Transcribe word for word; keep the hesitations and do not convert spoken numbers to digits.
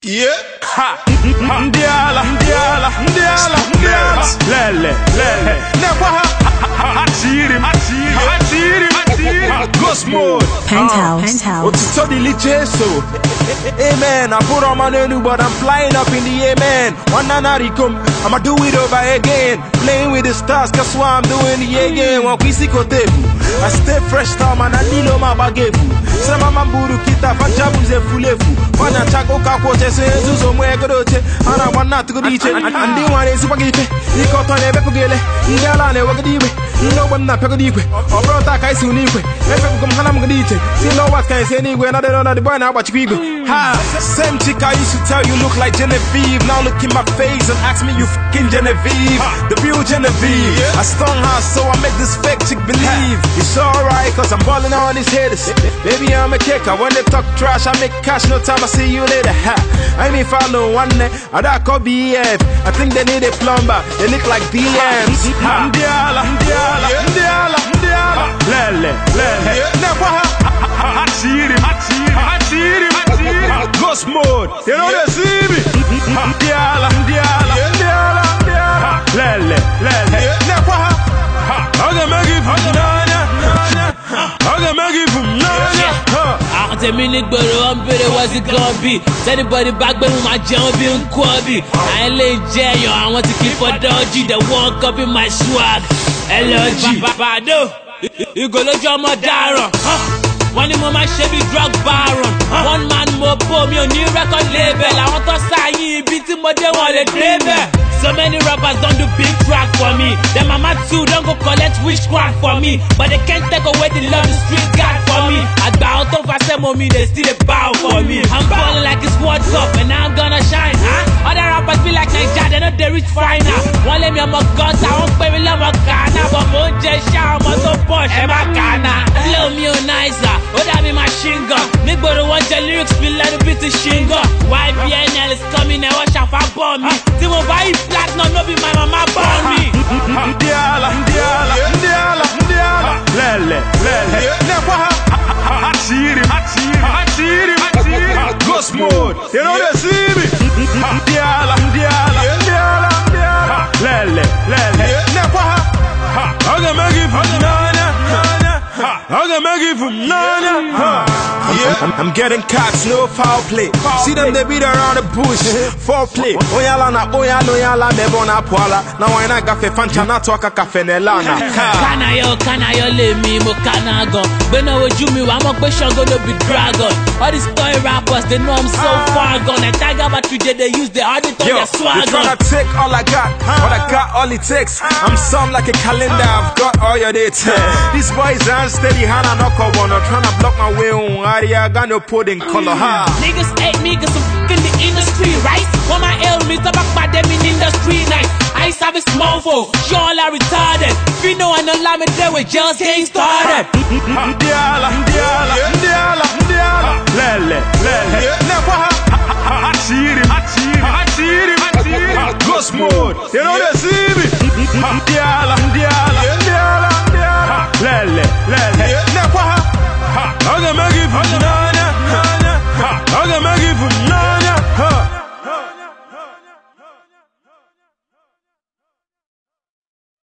Yeah. Ha. Ndiala, ndiala, ndiala, ndiala. Lele, lele. Never ha. Achiri, achiri, achiri, achiri. Ghost mode. Penthouse. Penthouse. What's it totally so? Amen. I put on my new, but I'm flying up in the amen. One night come, I'ma do it over again. Playing with the stars, that's why I'm doing it again. One piece of I stay fresh, time and I need no my bagevu. Sama mamburu kita fajabu ze fulefu. Fanya chako kako chese zuzo mwegodoche. Ana wana tukuriche. Andi wane supagite. Iko tone beko gele. Ndala ne wagadiwe. No one na pegodiwe. Obrota kai suniwe. Efe kumhana mgadiche. See no what can say anywhere. Na de na de boy na wachikwe. Ha. Same chick I used to tell you look like Genevieve. Now look in my face and ask me you fucking Genevieve. The real Genevieve. I stung her so I make this fake chick believe. It's alright cause I'm balling on these haters. Baby I'm a kicker. When they talk trash I make cash. No time I see you later. Ha. I mean follow one day. I that could be it. I think they need a plumber. They look like D Ms. Ndiala, ndiala, ndiala, ndiala. Lele, lele. Never ha. Achiri, achiri, achiri, achiri. Ghost mode. You know they see me. Ndiala, ndiala, ndiala, ndiala. Lele, lele. Never ha. I'm gonna make it from nanya. I'm gonna make it from nanya. I tell me nigga, I'm better, what's it gonna be? Tell anybody back when my jump in Kwabi. I ain't laying jail, I want to keep a dodgy. The one up in my swag. L G. Bado. You go look your Madara. One in my Chevy drug baron. One man more for me on new record label. I want to sign you, beat him, but they want a label. So many rappers don't do big track for me. Them mama too don't go collect witchcraft for me. But they can't take away the love the street got for me. I bow out of a mommy, they still a bow for me. I'm balling like it's World Cup and now I'm gonna shine, huh? Other rappers feel like Nigeria, they know they reach final. One let me on my guns, I won't pay me love my Ghana. But more just shout, I'm so posh, and my Ghana. Love me on nicer, oh that be my shingle. Nigga, the one your lyrics feel like a bit of shingle. Y B N L is coming, I watch out for bomb me. Timo buy platinum, no be my mama born me. Ndiala, ndiala, ndiala, ndiala. Lele, lele. Never ha. Achiri, achiri, achiri, achiri. Ghost mode. You know they see me. Ndiala, ndiala, ndiala, ndiala. Lele, lele. Never ha. I'm gonna make it from nanya. I'm gonna make it from nanya. Yeah, I'm, I'm getting cocks, no foul play. See them, they beat around the bush. Four play. Oyala na oyala oyala nebona poala. Now I na gafe fancha na toka cafe nelana. Kana yo, kana yo le mi mo kana go. Bena wo jumi wa mo pe shango no be dragon. All these toy rappers, they know I'm so far gone. And tiger but today they use the hard to their swag. Yo, tryna take all I got, but I got all it takes. I'm some like a calendar, I've got all your dates. These boys are steady, Hana no ko wanna tryna block my way on. I got no pudding color, ha. Niggas hate me cause I'm in the industry, right? When my L me talk about them in industry nice. I used to have a small phone, y'all are retarded. If you know I know lie me there with just getting started. Ndiala, ndiala, ndiala, ndiala. Lele, lele. Never ha. Achiri, achiri, achiri, achiri. Ghost mode. You know they see me. Ndiala, ndiala.